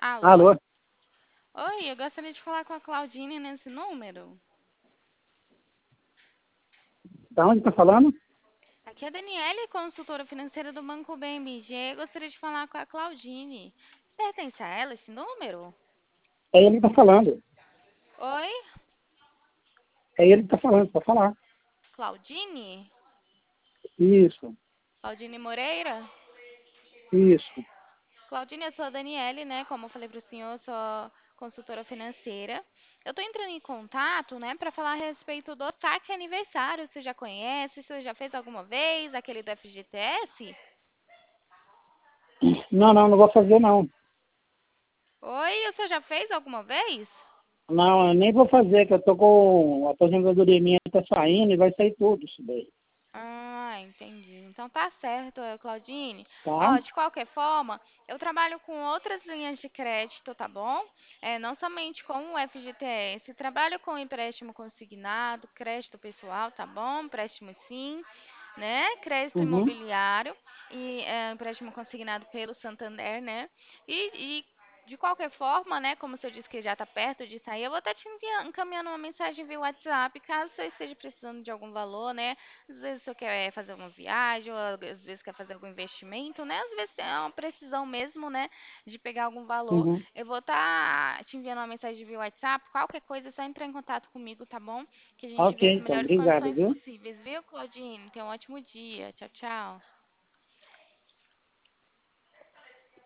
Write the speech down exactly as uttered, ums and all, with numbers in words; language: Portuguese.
Alô? Alô, Oi, eu gostaria de falar com a Claudine nesse número. da onde tá falando? Aqui é a Daniele, consultora financeira do Banco B M G. Eu gostaria de falar com a Claudine. Pertence a ela esse número? É ele que tá falando. Oi? É ele que tá falando, pode falar. Claudine? Isso, Claudine Moreira? isso. Claudine, eu sou a Daniele, né? Como eu falei para o senhor, eu sou consultora financeira. Eu estou entrando em contato, né, para falar a respeito do saque aniversário. Você já conhece? Você já fez alguma vez aquele do F G T S? Não, não, não vou fazer não. Oi, o senhor já fez alguma vez? Não, eu nem vou fazer, que eu tô com a aposentadoria minha tá saindo e vai sair tudo isso daí. Ah, entendi. Então tá certo, eh, Claudine. Tá? Ó, de qualquer forma, eu trabalho com outras linhas de crédito, tá bom? É, não somente com o F G T S, trabalho com empréstimo consignado, crédito pessoal, tá bom? Empréstimo sim, né? Crédito Uhum. imobiliário e é, empréstimo consignado pelo Santander, né? E, e de qualquer forma, né, como o senhor disse que já está perto de sair, eu vou estar te envia- encaminhando uma mensagem via WhatsApp, caso você esteja precisando de algum valor, né? Às vezes você quer fazer uma viagem, ou às vezes quer fazer algum investimento, né? Às vezes é uma precisão mesmo, né, de pegar algum valor. Uhum. Eu vou estar te enviando uma mensagem via WhatsApp, qualquer coisa é só entrar em contato comigo, tá bom? Que a gente Ok, vê as então, melhores obrigado, condições viu? possíveis, viu, Claudine? Tenha um ótimo dia. Tchau, tchau.